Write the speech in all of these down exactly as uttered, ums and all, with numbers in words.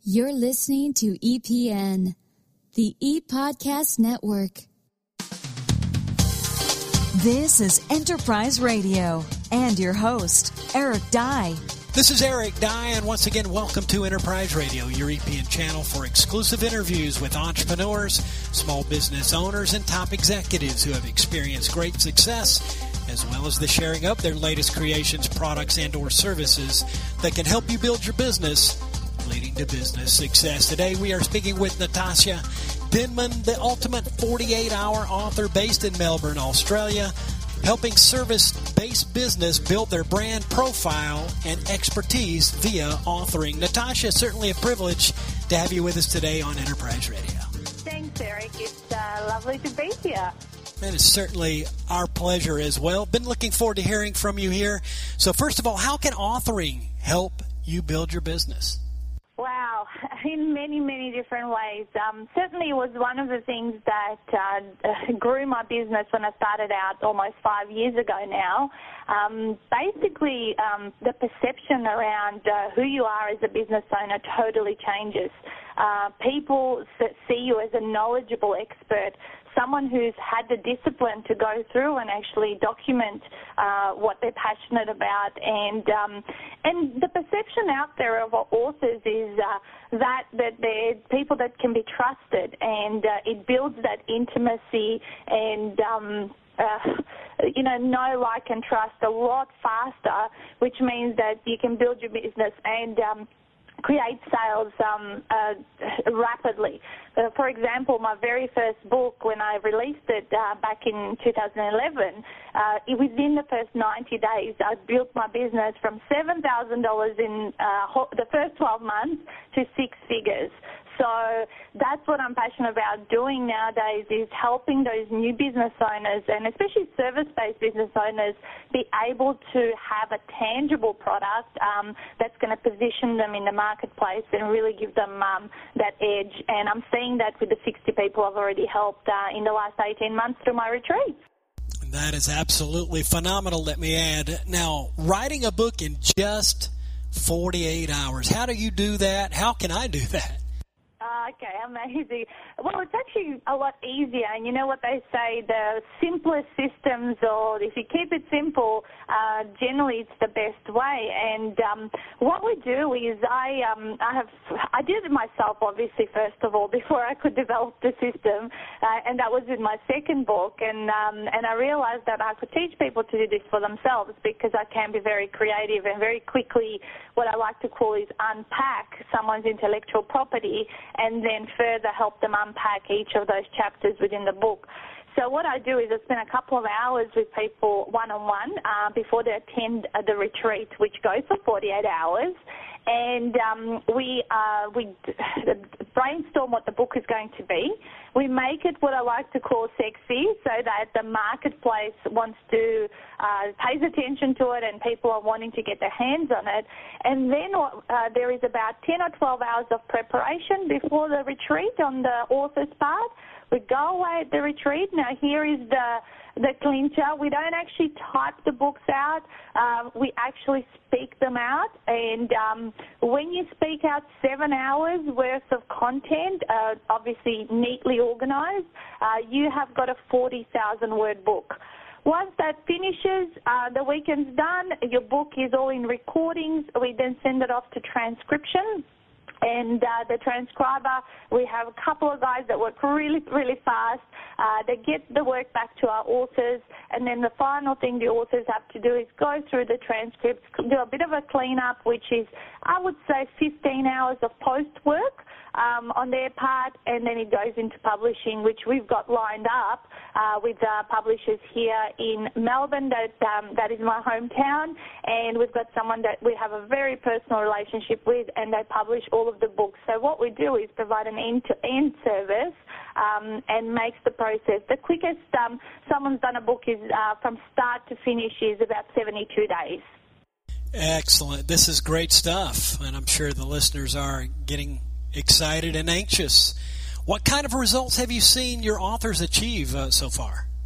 You're listening to E P N, the E-Podcast Network. This is Enterprise Radio and your host, Eric Dye. This is Eric Dye, and once again, welcome to Enterprise Radio, your E P N channel for exclusive interviews with entrepreneurs, small business owners, and top executives who have experienced great success, as well as the sharing of their latest creations, products, and or services that can help you build your business, leading to business success. Today, we are speaking with Natasha Denman, the ultimate forty-eight hour author based in Melbourne, Australia, helping service-based business build their brand profile and expertise via authoring. Natasha, certainly a privilege to have you with us today on Enterprise Radio. Thanks, Eric. It's uh, lovely to be here. It is certainly our pleasure as well. Been looking forward to hearing from you here. So first of all, how can authoring help you build your business? Wow, in many, many different ways. Um, certainly it was one of the things that uh, grew my business when I started out almost five years ago now. Um, basically, um, the perception around uh, who you are as a business owner totally changes. Uh, people see you as a knowledgeable expert, someone who's had the discipline to go through and actually document uh, what they're passionate about. And um, and the perception out there of authors is uh, that, that they're people that can be trusted, and uh, it builds that intimacy and um, uh, you know, know, like, and trust a lot faster, which means that you can build your business and um, create sales um, uh, rapidly. Uh, for example, my very first book, when I released it uh, back in two thousand eleven, uh, it, within the first ninety days, I built my business from seven thousand dollars in uh, the first twelve months to six figures. So that's what I'm passionate about doing nowadays, is helping those new business owners, and especially service-based business owners, be able to have a tangible product um, that's going to position them in the marketplace and really give them um, that edge. And I'm seeing that with the sixty people I've already helped uh, in the last eighteen months through my retreat. That is absolutely phenomenal, let me add. Now, writing a book in just forty-eight hours, how do you do that? How can I do that? Okay, amazing. Well, it's actually a lot easier, and you know what they say, the simplest systems, or if you keep it simple, uh, generally it's the best way. And um, what we do is I um, I have I did it myself, obviously, first of all, before I could develop the system, uh, and that was in my second book. And um, and I realized that I could teach people to do this for themselves, because I can be very creative and very quickly, what I like to call is unpack someone's intellectual property, and then further help them unpack each of those chapters within the book. So what I do is I spend a couple of hours with people one-on-one uh, before they attend uh, the retreat, which goes for forty-eight hours. And um, we uh, we brainstorm what the book is going to be. We make it what I like to call sexy, so that the marketplace wants to, uh, pays attention to it, and people are wanting to get their hands on it. And then uh, there is about ten or twelve hours of preparation before the retreat on the author's part. We go away at the retreat. Now, here is the the clincher. We don't actually type the books out. Um, we actually speak them out. And um, when you speak out seven hours worth of content, uh, obviously neatly organized, uh, you have got a forty thousand word book. Once that finishes, uh, the weekend's done, your book is all in recordings. We then send it off to transcription. And uh, the transcriber, we have a couple of guys that work really, really fast. Uh, they get the work back to our authors, and then the final thing the authors have to do is go through the transcripts, do a bit of a cleanup, which is, I would say, fifteen hours of post work um, on their part, and then it goes into publishing, which we've got lined up uh, with uh, publishers here in Melbourne. That um, that is my hometown, and we've got someone that we have a very personal relationship with, and they publish all of the books. So what we do is provide an end-to-end service um, and makes the process. The quickest um, someone's done a book is uh, from start to finish is about seventy-two days. Excellent. This is great stuff, and I'm sure the listeners are getting excited and anxious. What kind of results have you seen your authors achieve uh, so far?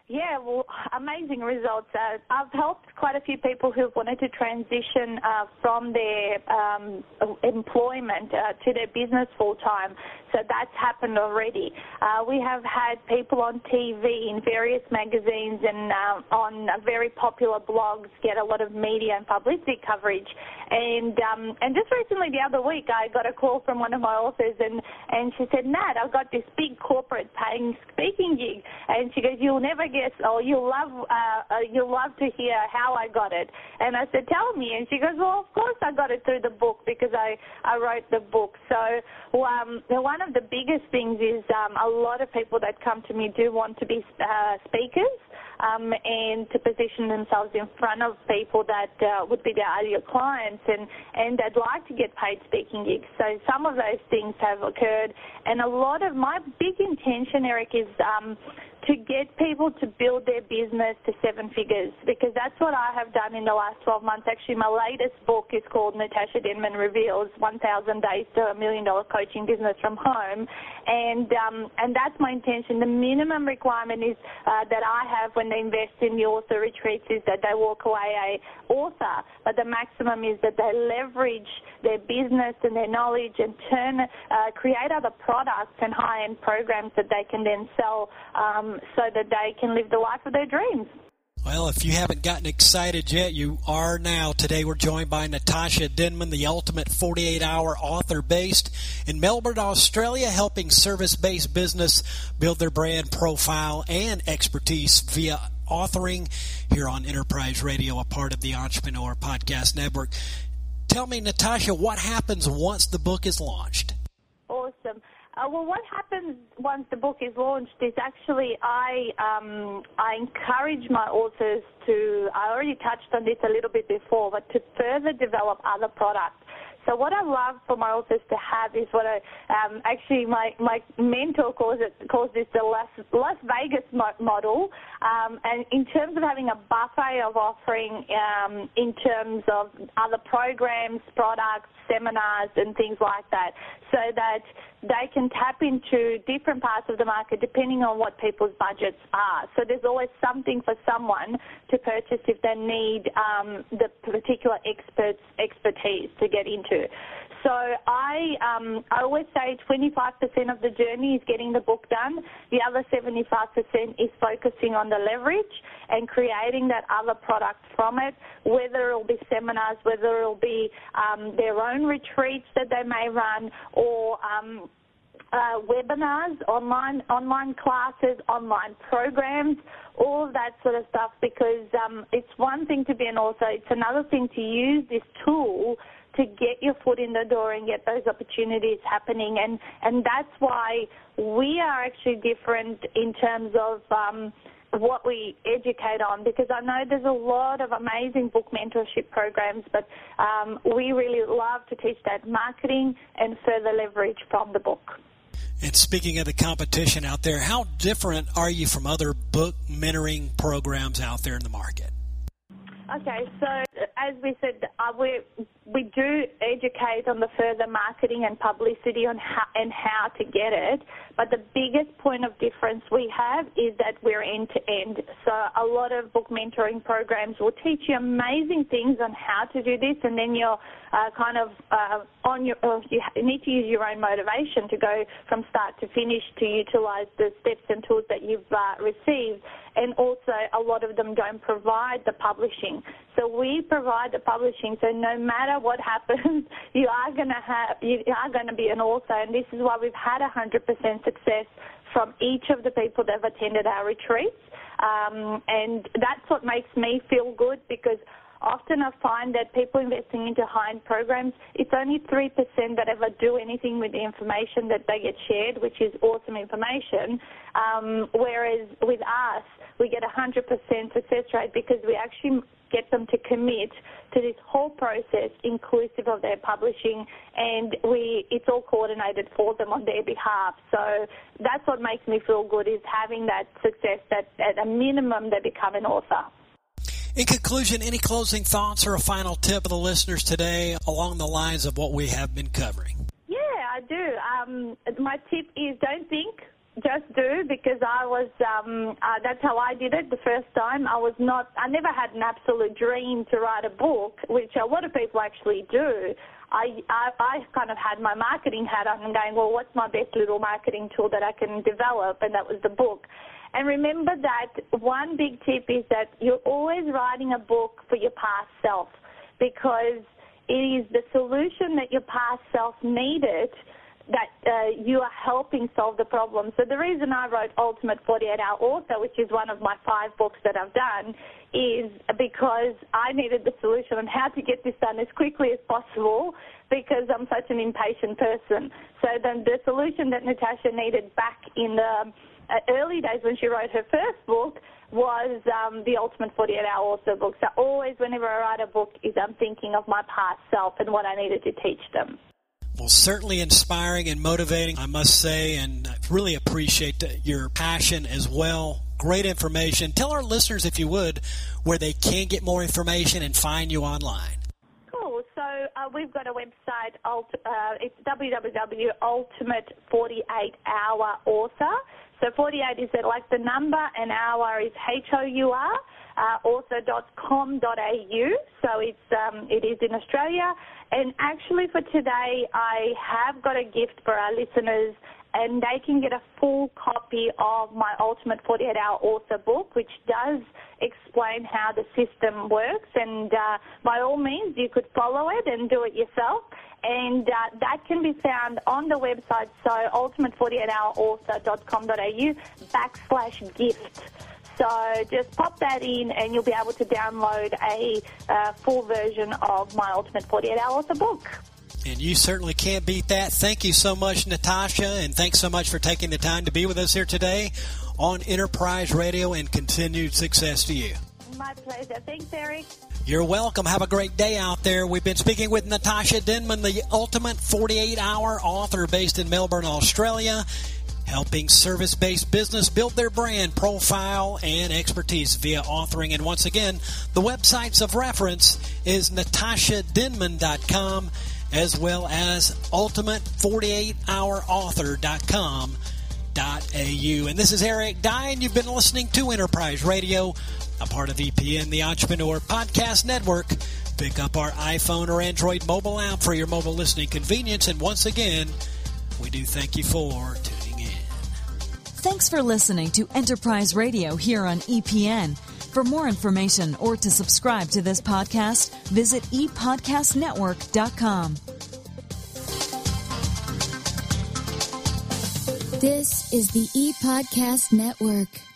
Yeah, well, amazing results. Uh, I've helped quite a few people who've wanted to transition uh, from their um, employment uh, to their business full-time. So that's happened already. Uh, we have had people on T V in various magazines and uh, on very popular blogs get a lot of media and publicity coverage. And um, and just recently, the other week, I got a call from one of my authors, and, and she said, Nat, I've got this big corporate paying speaking gig. And she goes, you'll never guess, or you'll love, uh, uh, you'll love to hear how I got it. And I said, tell me. And she goes, well, of course I got it through the book because I, I wrote the book. So um, one of the biggest things is um, a lot of people that come to me do want to be uh, speakers. Um, and to position themselves in front of people that uh, would be their ideal clients, and, and they'd like to get paid speaking gigs. So some of those things have occurred, and a lot of my big intention, Eric, is um, to get people to build their business to seven figures, because that's what I have done in the last twelve months. Actually, my latest book is called Natasha Denman Reveals one thousand Days to a Million Dollar Coaching Business from Home, and um, and that's my intention. The minimum requirement is uh, that I have when they invest in the author retreats is that they walk away a author, but the maximum is that they leverage their business and their knowledge and turn, uh, create other products and high-end programs that they can then sell um, so that they can live the life of their dreams. Well, if you haven't gotten excited yet, you are now. Today we're joined by Natasha Denman, the ultimate forty-eight hour author based in Melbourne, Australia, helping service-based business build their brand profile and expertise via authoring here on Enterprise Radio, a part of the Entrepreneur Podcast Network. Tell me, Natasha, what happens once the book is launched? Awesome. Uh, well, what happens once the book is launched is actually I um, I encourage my authors to, I already touched on this a little bit before, but to further develop other products. So what I love for my authors to have is what I, um, actually my, my mentor calls it, calls this the Las, Las Vegas mo- model. Um, and in terms of having a buffet of offering um, in terms of other programs, products, seminars and things like that, so that they can tap into different parts of the market depending on what people's budgets are. So there's always something for someone to purchase if they need um, the particular experts expertise to get into. So I um, I always say twenty-five percent of the journey is getting the book done. The other seventy-five percent is focusing on the leverage and creating that other product from it, whether it'll be seminars, whether it'll be um, their own retreats that they may run, or um, uh, webinars, online online classes, online programs, all of that sort of stuff, because um, it's one thing to be an author, it's another thing to use this tool to get your foot in the door and get those opportunities happening. And, and that's why we are actually different in terms of um, what we educate on, because I know there's a lot of amazing book mentorship programs, but um, we really love to teach that marketing and further leverage from the book. And speaking of the competition out there, how different are you from other book mentoring programs out there in the market? Okay, so as we said, uh, we we do educate on the further marketing and publicity on how and how to get it, but the biggest point of difference we have is that we're end to end. So a lot of book mentoring programs will teach you amazing things on how to do this, and then you're uh, kind of uh, on your uh, you need to use your own motivation to go from start to finish to utilize the steps and tools that you've uh, received. And also, a lot of them don't provide the publishing. So we provide the publishing. So no matter what happens, you are going to have, you are going to be an author. And this is why we've had one hundred percent success from each of the people that have attended our retreats. Um, and that's what makes me feel good, because often I find that people investing into high-end programs, it's only three percent that ever do anything with the information that they get shared, which is awesome information, um, whereas with us, we get a one hundred percent success rate because we actually get them to commit to this whole process, inclusive of their publishing, and we it's all coordinated for them on their behalf. So that's what makes me feel good, is having that success that at a minimum they become an author. In conclusion, any closing thoughts or a final tip of the listeners today along the lines of what we have been covering? Yeah, I do. Um, my tip is don't think, just do, because I was, um, uh, that's how I did it the first time. I was not, I never had an absolute dream to write a book, which a lot of people actually do. I, I, I kind of had my marketing hat on and going, well, what's my best little marketing tool that I can develop? And that was the book. And remember that one big tip is that you're always writing a book for your past self, because it is the solution that your past self needed that uh, you are helping solve the problem. So the reason I wrote Ultimate forty-eight hour Author, which is one of my five books that I've done, is because I needed the solution on how to get this done as quickly as possible, because I'm such an impatient person. So then the solution that Natasha needed back in the uh, early days when she wrote her first book was um, the Ultimate forty-eight hour Author book. So always whenever I write a book is I'm thinking of my past self and what I needed to teach them. Well, certainly inspiring and motivating, I must say, and I really appreciate your passion as well. Great information. Tell our listeners, if you would, where they can get more information and find you online. Cool. So uh, we've got a website. Uh, it's w w w dot ultimate forty-eight hour author. So forty-eight is like the number, and hour is H O U R, uh, author dot com dot a u. So it's um, it is in Australia. And actually for today, I have got a gift for our listeners, and they can get a full copy of my Ultimate forty-eight hour Author book, which does explain how the system works. And uh, by all means, you could follow it and do it yourself. And uh, that can be found on the website, so ultimate forty-eight hour author dot com dot a u backslash gift. So just pop that in and you'll be able to download a uh, full version of my Ultimate forty-eight hour Author book. And you certainly can't beat that. Thank you so much, Natasha, and thanks so much for taking the time to be with us here today on Enterprise Radio, and continued success to you. My pleasure. Thanks, Eric. You're welcome. Have a great day out there. We've been speaking with Natasha Denman, the Ultimate forty-eight hour Author based in Melbourne, Australia, helping service-based business build their brand, profile, and expertise via authoring. And once again, the websites of reference is natasha denman dot com as well as ultimate forty-eight hour author dot com dot a u. And this is Eric Dye, and you've been listening to Enterprise Radio, a part of E P N, the Entrepreneur Podcast Network. Pick up our iPhone or Android mobile app for your mobile listening convenience. And once again, we do thank you for tuning in. Thanks for listening to Enterprise Radio here on E P N. For more information or to subscribe to this podcast, visit e podcast network dot com. This is the E-Podcast Network.